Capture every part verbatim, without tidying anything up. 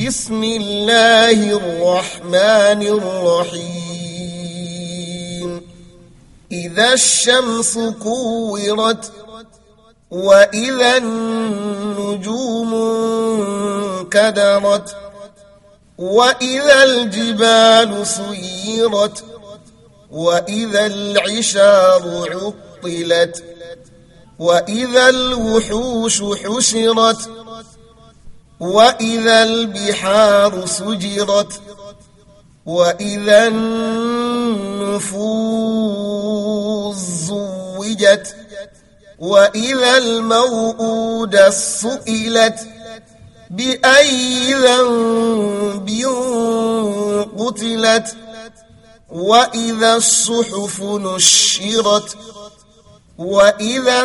بسم الله الرحمن الرحيم إذا الشمس كورت وإذا النجوم انكدرت وإذا الجبال سيرت وإذا العشار عطلت وإذا الوحوش حشرت وإذا البحار سجرت وإذا النفوس زوجت وإذا الموءودة سئلت بأي ذنب قتلت وإذا الصحف نشرت وإذا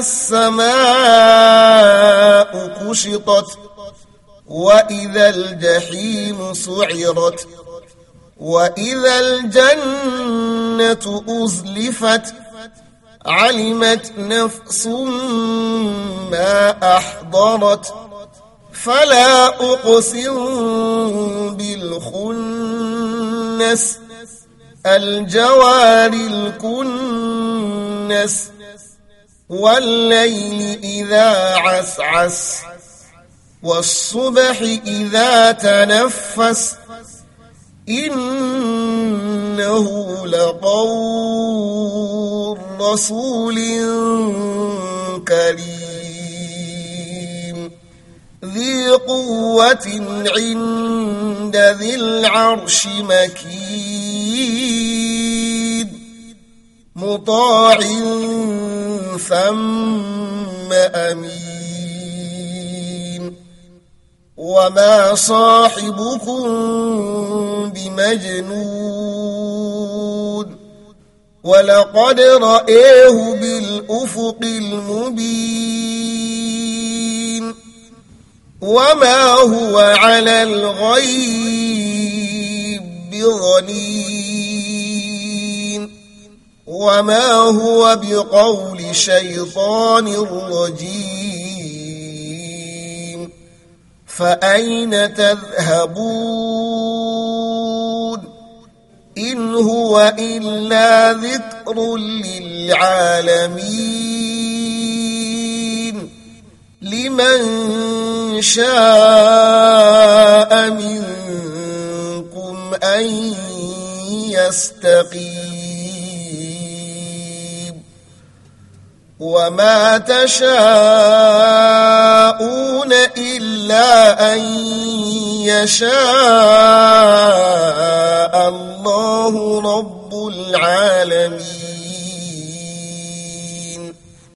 السماء كشطت وإذا الجحيم سعرت وإذا الجنة أزلفت علمت نفس ما أحضرت فلا أقسم بالخنس الجوار الكنس والليل إذا عسعس والصبح إذا تنفس إنه لقول رسول كريم ذي قوة عند ذي العرش مكين مطاع ثم أمين وما صاحبكم بمجنون ولقد رأيه بالأفق المبين وما هو على الغيب بضنين وما هو بقول شيطان رجيم فأين تذهبون إن هو إلا ذكر للعالمين لمن شاء منكم أن يستقيم وما تشاءون إلا أن يشاء الله رب العالمين.